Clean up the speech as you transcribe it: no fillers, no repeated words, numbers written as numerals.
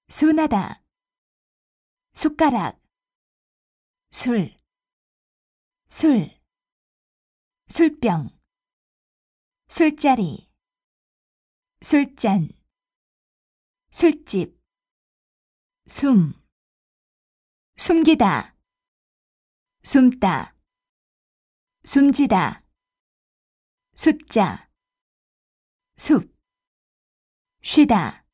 순하다. 숟가락. 술. 술병. 술자리. 술잔. 술집. 숨기다. 숨다. 숨지다. 숫자. 숲. 쉬다.